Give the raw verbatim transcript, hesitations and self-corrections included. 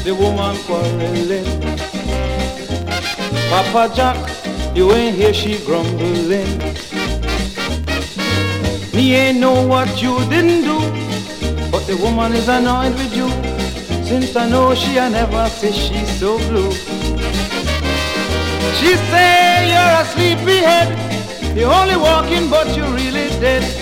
the woman quarreling. Papa Jack, you ain't hear she grumbling. Me ain't know what you didn't do, but the woman is annoyed with you. Since I know she, I never say she's so blue. She say you're a sleepyhead, you're only walking but you're really dead.